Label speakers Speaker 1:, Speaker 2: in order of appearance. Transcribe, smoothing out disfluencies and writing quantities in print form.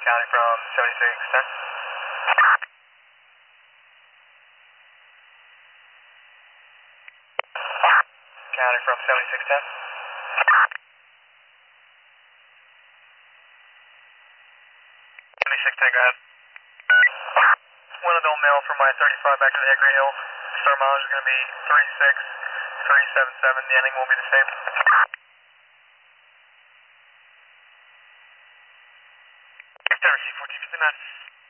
Speaker 1: Counting from 7610. Counting from 7610. 7610, go ahead. One adult male from my 35 back to the Hickory Hills. Star mileage is going to be 36377. The ending will be the same. Tower C 1459.